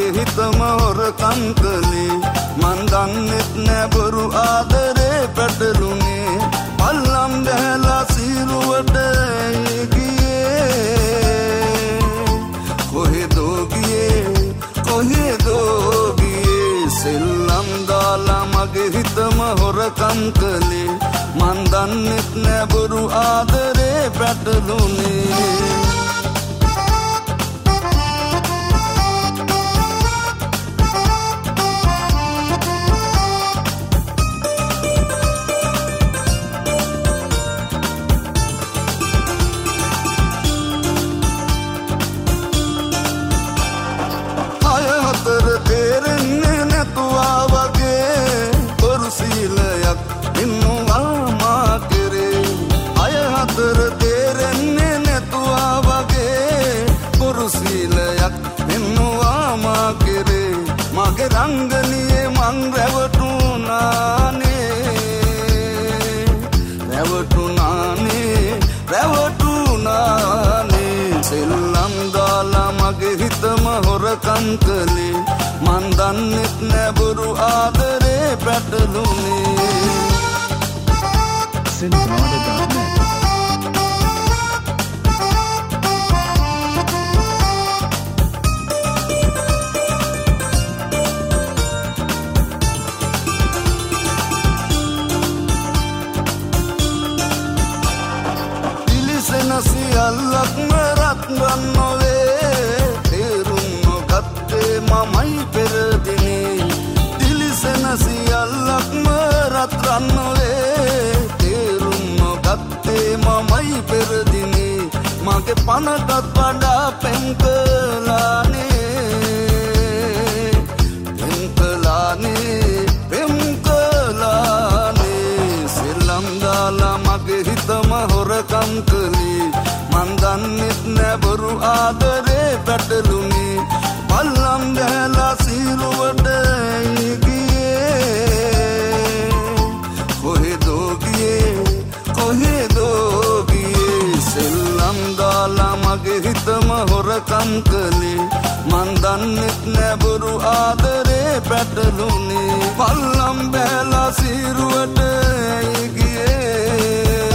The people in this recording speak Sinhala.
මගේ හිතම හොරකම් කළේ මන් දන්නෙත් නෑ බොරු ආදරේ පැටළුනේ පල්ලම් බැහැලා සීරුවට ගියේ කොහෙදෝ ගියේ සෙල්ලම් දාලා මගේ හිතම හොරකම් කළේ මන් දන්නෙත් නෑ බොරු ආදරේ පැටළුනේ මගේ රංගනියේ මං රැවටුනානේ සෙල්ලම් දාලා මගේ හිතම හොරකම් කළේ මන් දන්නෙත් නෑ බොරු ආදරේ පැටළුනේ සියල්ලක්ම රත්රන් නොවේ තේරුම් නොගත්තේ මමයි පෙරදිනේ දිලිසෙන සියල්ලක්ම රත්රන් නොවේ තේරුම් නොගත්තේ මමයි පෙරදිනේ මගේ පනටත් වඩා පෙම් කළානේ සෙල්ලම් දාලා මගේ හිතම හොරකම් කළේ මන් දන්නෙත් නෑ බොරු ආදරේ පැටළුනේ පල්ලම් බැහැලා සීරුවට ගියේ කොහෙදෝ ගියේ සෙල්ලම් දාලා මගේ හිතම හොරකම් කළේ මන් දන්නෙත් නෑ බොරු ආදරේ පැටළුනේ පල්ලම් බැහැලා සීරුවට ගියේ